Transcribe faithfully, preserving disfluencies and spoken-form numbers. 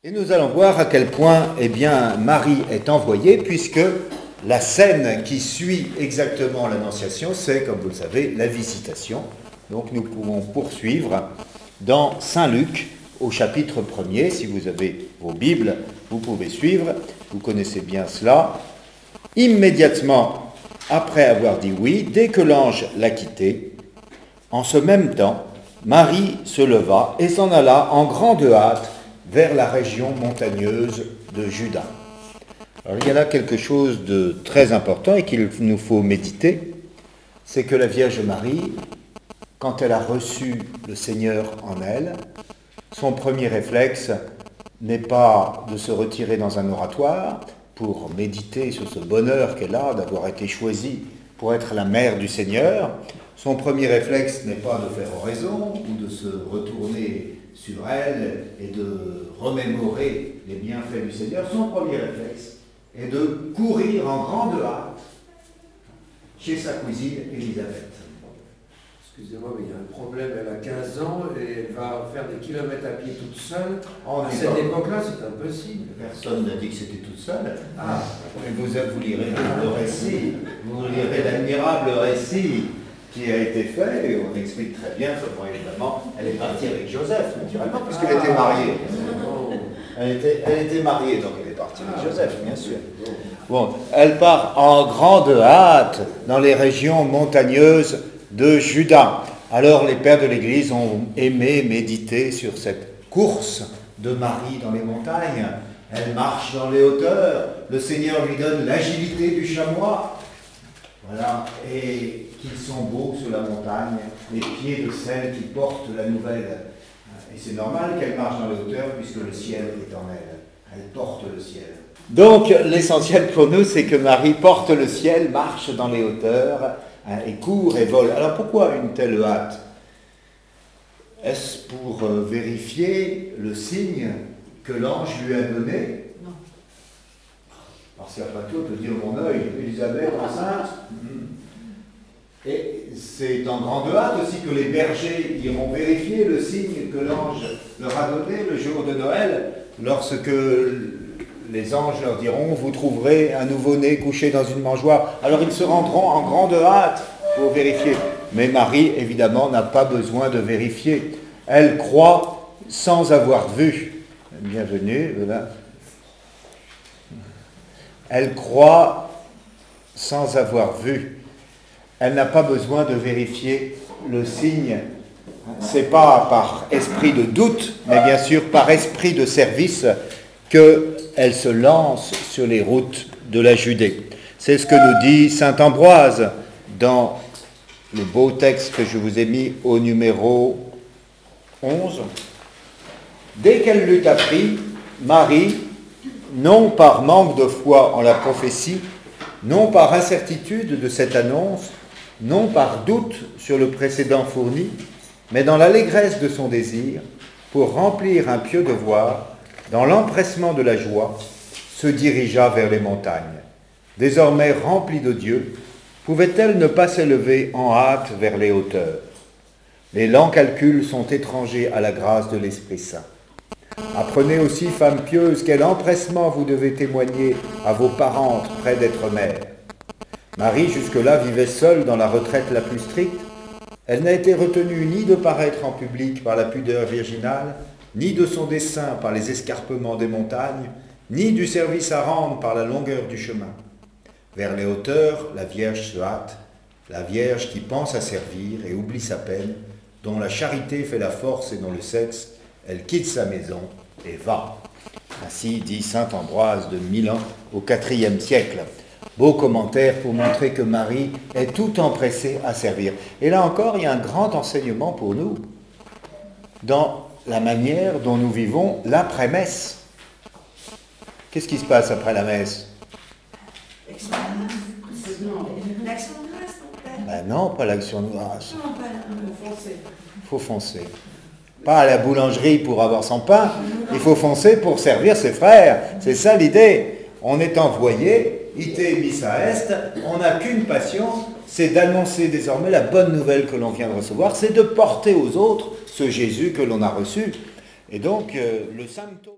Et nous allons voir à quel point eh bien, Marie est envoyée, puisque la scène qui suit exactement l'Annonciation, c'est, comme vous le savez, la visitation. Donc nous pouvons poursuivre dans Saint Luc, au chapitre premier. Si vous avez vos Bibles, vous pouvez suivre, vous connaissez bien cela. Immédiatement après avoir dit oui, dès que l'ange l'a quitté, en ce même temps, Marie se leva et s'en alla en grande hâte vers la région montagneuse de Juda. Alors il y a là quelque chose de très important et qu'il nous faut méditer, c'est que la Vierge Marie, quand elle a reçu le Seigneur en elle, son premier réflexe n'est pas de se retirer dans un oratoire pour méditer sur ce bonheur qu'elle a d'avoir été choisie pour être la mère du Seigneur. Son premier réflexe n'est pas de faire oraison ou de se retourner sur elle et de remémorer les bienfaits du Seigneur. Son premier réflexe est de courir en grande hâte chez sa cousine Élisabeth. Excusez-moi, mais il y a un problème. Elle a quinze ans et elle va faire des kilomètres à pied toute seule. En à cette époque-là, c'est impossible. Personne n'a dit que c'était toute seule. Ah. Vous, vous lirez le récit, vous lirez l'admirable récit qui a été fait, et on explique très bien comment, évidemment, elle est partie avec Joseph, naturellement, puisqu'elle était mariée. Elle était, elle était mariée, donc elle est partie avec Joseph, bien sûr. Bon, elle part en grande hâte dans les régions montagneuses de Juda. Alors les pères de l'Église ont aimé méditer sur cette course de Marie dans les montagnes. Elle marche dans les hauteurs, le Seigneur lui donne l'agilité du chamois. Voilà, et qu'ils sont beaux sur la montagne, les pieds de celle qui porte la nouvelle. Et c'est normal qu'elle marche dans les hauteurs puisque le ciel est en elle. Elle porte le ciel. Donc l'essentiel pour nous, c'est que Marie porte le ciel, marche dans les hauteurs, hein, et court et vole. Alors pourquoi une telle hâte? Est-ce pour euh, vérifier le signe que l'ange lui a donné? Non. Parce qu'après tout, on peut dire mon œil, Élisabeth enceinte. Et c'est en grande hâte aussi que les bergers iront vérifier le signe que l'ange leur a donné le jour de Noël, lorsque les anges leur diront « Vous trouverez un nouveau-né couché dans une mangeoire ». Alors ils se rendront en grande hâte pour vérifier. Mais Marie, évidemment, n'a pas besoin de vérifier. Elle croit sans avoir vu. Bienvenue, voilà. Elle croit sans avoir vu. Elle n'a pas besoin de vérifier le signe. C'est pas par esprit de doute, mais bien sûr par esprit de service qu'elle se lance sur les routes de la Judée. C'est ce que nous dit saint Ambroise dans le beau texte que je vous ai mis au numéro onze. Dès qu'elle l'eut appris, Marie, non par manque de foi en la prophétie, non par incertitude de cette annonce, non par doute sur le précédent fourni, mais dans l'allégresse de son désir, pour remplir un pieux devoir, dans l'empressement de la joie, se dirigea vers les montagnes. Désormais remplie de Dieu, pouvait-elle ne pas s'élever en hâte vers les hauteurs? Les lents calculs sont étrangers à la grâce de l'Esprit Saint. Apprenez aussi, femmes pieuses, quel empressement vous devez témoigner à vos parentes près d'être mères. Marie, jusque-là, vivait seule dans la retraite la plus stricte. Elle n'a été retenue ni de paraître en public par la pudeur virginale, ni de son dessein par les escarpements des montagnes, ni du service à rendre par la longueur du chemin. Vers les hauteurs, la Vierge se hâte, la Vierge qui pense à servir et oublie sa peine, dont la charité fait la force et dont le sexe, elle quitte sa maison et va. Ainsi dit saint Ambroise de Milan au quatrième siècle. Beau commentaire pour montrer que Marie est tout empressée à servir. Et là encore, il y a un grand enseignement pour nous dans la manière dont nous vivons l'après-messe. Qu'est-ce qui se passe après la messe? L'action de grâce, non? Ben non, pas l'action de grâce. Non, pas le foncer. Il faut foncer. Pas à la boulangerie pour avoir son pain, il faut foncer pour servir ses frères. C'est ça l'idée. On est envoyé, ite missa est, on n'a qu'une passion, c'est d'annoncer désormais la bonne nouvelle que l'on vient de recevoir, c'est de porter aux autres ce Jésus que l'on a reçu. Et donc, euh, le symptôme...